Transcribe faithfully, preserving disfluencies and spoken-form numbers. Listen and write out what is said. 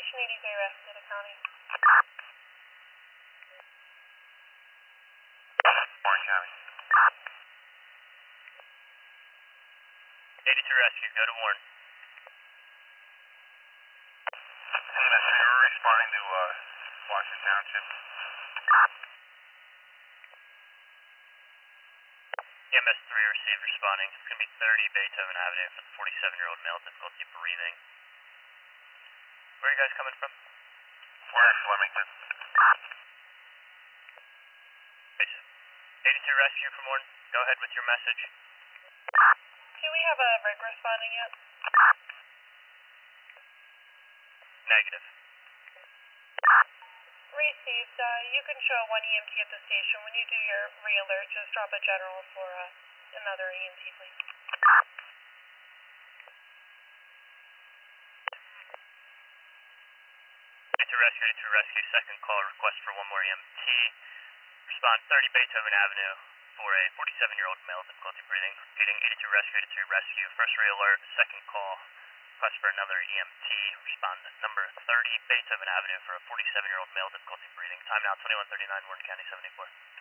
Section eighty-three rescue to the county. Warren County. eighty-two rescue, go to Warren. E M S three, we're responding to uh, Washington Township. E M S three received, responding. It's going to be thirty Beethoven Avenue for the forty-seven-year-old male, difficulty breathing. Where are you guys coming from? We're in Flemington. eighty-two rescue from Warren, go ahead with your message. Do we have a rig responding yet? Negative. Received. Uh, you can show one E M T at the station. When you do your re-alert, just drop a general for uh, another E M T, please. eighty-two rescue, eighty-two rescue, second call, request for one more E M T. Respond thirty Beethoven Avenue for a forty-seven-year-old male, difficulty breathing. Repeating, eighty-two rescue, eighty-two rescue, first re-alert, second call, request for another E M T. Respond number thirty Beethoven Avenue for a forty-seven-year-old male, difficulty breathing. Time now twenty-one thirty-nine, Warren County seventy-four.